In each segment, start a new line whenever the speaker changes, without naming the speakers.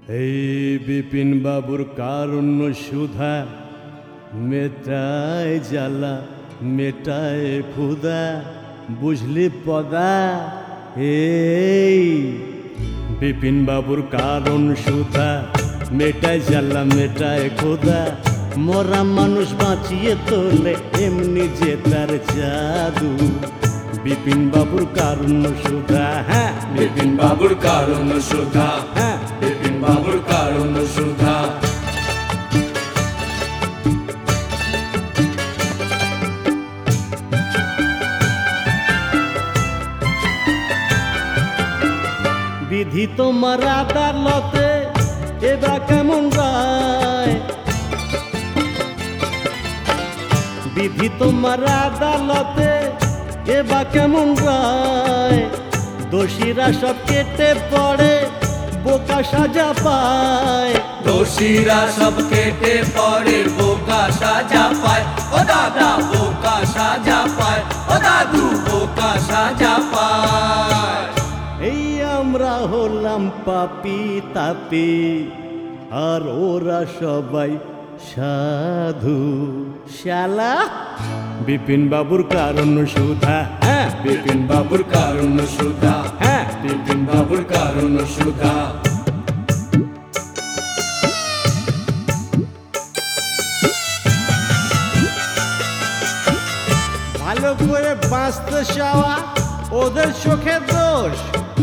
এই বিপিন বাবুর কারুণ্য সুধা মেটায় জ্বালা মেটায় ক্ষুধা, বুঝলি পদা? এই বিপিন বাবুর কারণ সুধা মেটায় জ্বালা মেটায় ক্ষুধা, মরা মানুষ বাঁচিয়ে তোলে এমনি যে তার জাদু। বিপিন বাবুর কারুণ্য সুধা, হ্যাঁ
বিপিন বাবুর কারুণ্য সুধা,
হ্যাঁ
বিপিন বাবুর কারুণ্য সুধা।
বিধি তোমার আদালতে এবার কেমন রায়? বিধি তোমার আদালতে এবার কেমন রায়? দোষীরা সব কেটে পড়ে বোকা সাজা পায়।
দোষীরা সব কেটে পড়ে বোকা সাজা পায়। ও দাদা বোকা সাজা পায়, ও দাদু বোকা সাজা পায়।
এই আমরা হলাম পাপি তাপি আর ওরা সবাই সাধু। শালা বিপিন বাবুর কারুণ্য সুধা, হ্যাঁ
বিপিন বাবুর কারুণ্য সুধা,
হ্যাঁ
বিপিন বাবুর কারুণ্য সুধা।
ভালো করে বাঁচতে চাওয়া ওদের চোখে দোষ।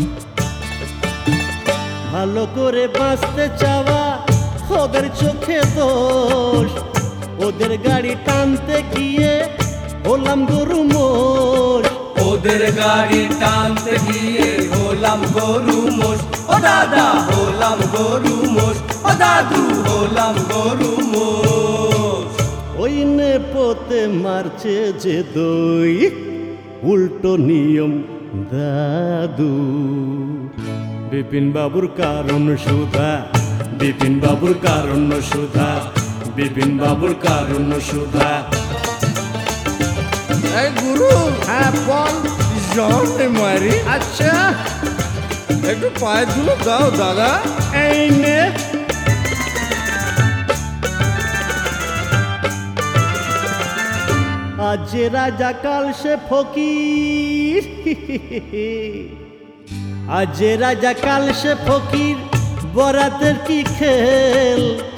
ভালো করে বাঁচতে চাওয়া ওদের চোখে দোষ। ওদের গাড়ি টানতে গিয়ে হলাম গরু মোষ।
ওদের গাড়ি টানতে গিয়ে হলাম গরু মোষ। ও দাদা হলাম গরু মোষ, ও দাদু হলাম গরু মোষ।
ওই নেপোতে মারছে যে দই, উল্টো নিয়ম দাদু। বিপিন বাবুর কারণ সুধা, বিপিন বাবুর কারণ সুধা, বিপিন বাবুর কারণ সুধা।
এই গুরু,
হ্যাঁ বল।
জলে মারি
আচ্ছা
একটু পায়ে ধুলো দাও দাদা।
এই নে। আজ যে রাজা কাল সে ফকির, আজ যে রাজা কাল সে ফকির, বরাতের কি খেল?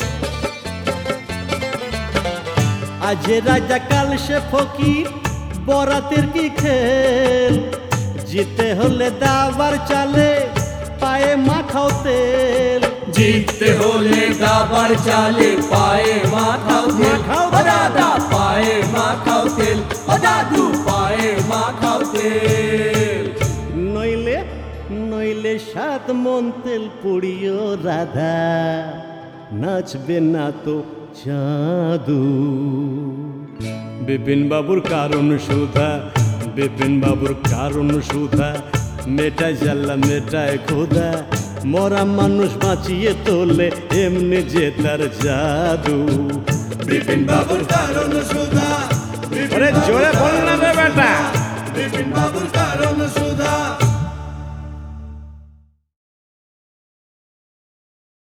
আজ যে রাজা কাল সে ফকির, বরাতের কি খেল? জিতে হলে দাবার চালে পায়ে মাখাও তেল।
জিততে হলে দাবার চালে পায়ে মাখাও তেল। ও দাদা পায়ে মাখাও তেল, ও দাদু পায়ে মাখাও তেল।
নইলে নইলে 7 মন তেল পুড়িও রাধা, নাচবে না তো জাদু। বিপিন বাবুর কারণ সুধা, বিপিন বাবুর কারণ সুধা, মেটায় জ্বালা মেটায় ক্ষুধা, মরা মানুষ বাঁচিয়ে তোলে এমনি যে তার জাদু।
বিপিন বাবুর কারণ সুধা,
আরে জোরে বল না রে বেটা।
বিপিন বাবুর কারণ সুধা।